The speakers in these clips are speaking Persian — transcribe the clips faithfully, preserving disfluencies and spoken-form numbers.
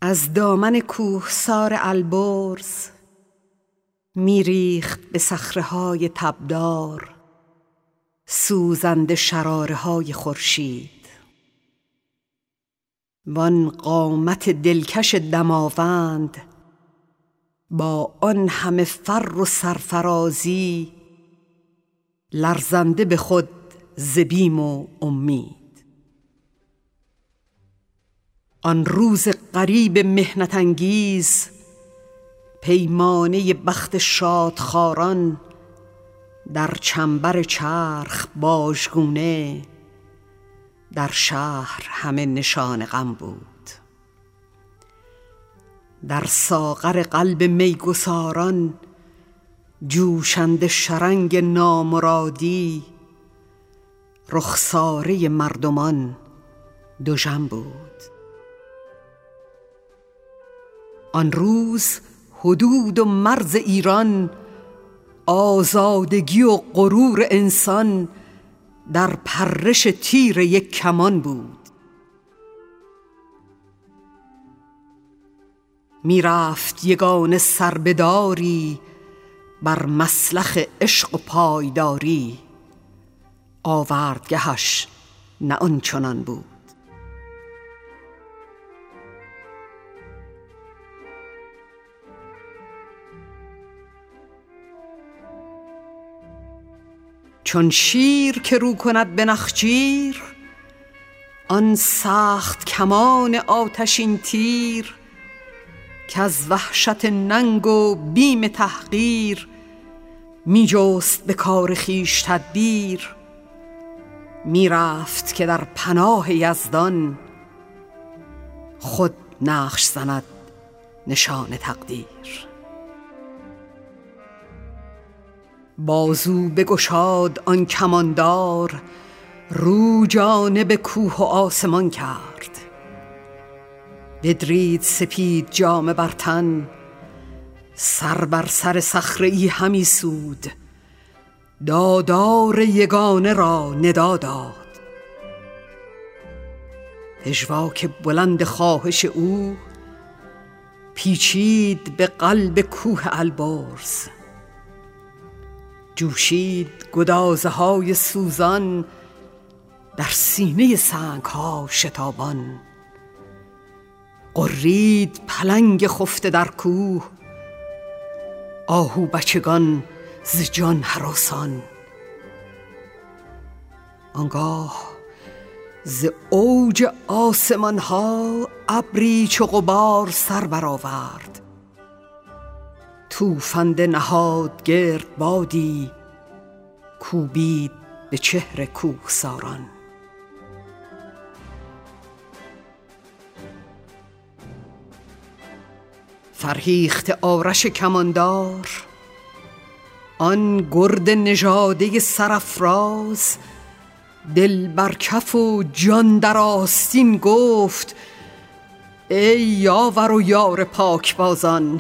از دامن کوهسار البرز میریخت به صخره‌های تبدار سوزنده شراره‌های خورشید. وان قامت دلکش دماوند با آن همه فر و سرفرازی، لرزنده به خود ز بیم و امید. آن روز غریب محنت انگیز، پیمانه بخت شادخواران در چنبر چرخ باژگونه، در شهر همه نشان غم بود. در ساغر قلب میگساران جوشنده شرنگ نامرادی، رخساره مردمان دژم بود. آن روز حدود و مرز ایران، آزادگی و غرور انسان در پرش تیر یک کمان بود. می رفت یگانه سربداری بر مسلخ عشق و پایداری، آوردگهش نه آنچنان بود. چون شیر که رو کند به نخجیر، آن سخت کمان آتشین تیر، که از وحشت ننگ و بیم تحقیر، می جست به کار خویش تدبیر. می رفت که در پناه یزدان، خود نقش زند نشان تقدیر. بازو بگشاد آن کماندار، رو جانب کوه و آسمان کرد. بدرید سپید جامه بر تن، سر بر سر صخره ای همی سود. دادار یگانه را ندا داد، پژواک بلند خواهش او پیچید به قلب کوه البرز. جوشید گدازه های سوزان در سینه سنگ ها شتابان. غرید پلنگ خفته در کوه، آهو بچگان ز جان هراسان. آنگاه ز اوج آسمان ها ابری چو غبار سر برآورد. توفنده نهاد گرد بادی، کوبید به چهر کوهساران. فرهیخت آرش کماندار، آن گرد نژاده سرافراز، دل بر کف و جان در آستین گفت: ای یاور و یار پاکبازان،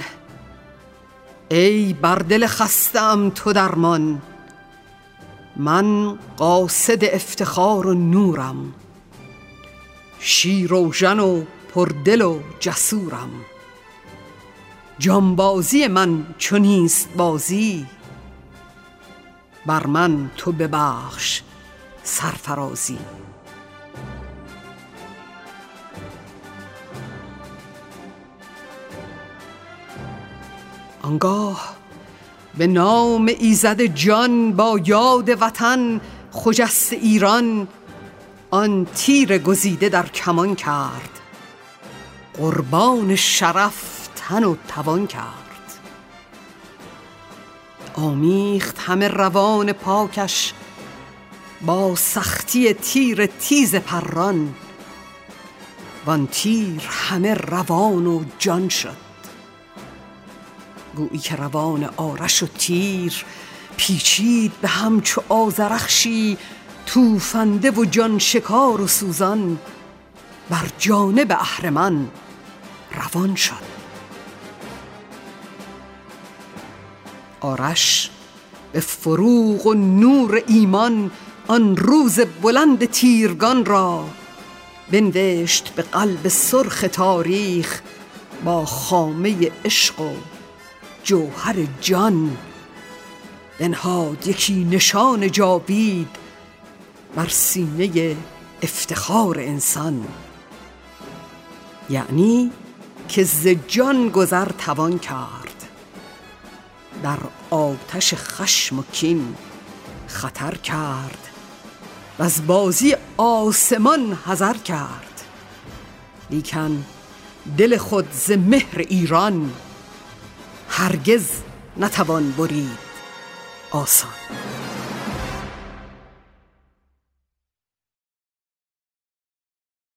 ای بر دل خسته‌ام تو درمان. من قاصد افتخار و نورم، شیروژن و پردل و جسورم. جانبازی من چو نیست بازی، بر من تو ببخش سرفرازی. آنگاه به نام ایزد جان، با یاد وطن خجسته ایران، آن تیر گزیده در کمان کرد. قربان شرف تن و توان کرد. آمیخت همه روان پاکش با سختی تیر تیز پران. وان تیر همه روان و جان شد. گویی که روان آرش و تیر پیچید به هم چو آذرخشی، توفنده و جان شکار و سوزان بر جانب اهرمن روان شد. آرش به فروغ و نور ایمان آن روز بلند تیرگان را، بنوشت به قلب سرخ تاریخ با خامه عشق و جوهر جان، بنهاد یکی نشان جاوید بر سینه افتخار انسان. یعنی که ز جان گذر توان کرد، در آتش خشم و کین خطر کرد، و از بازی آسمان حذر کرد. لیکن دل خود ز مهر ایران، هرگز نتوان برید آسان.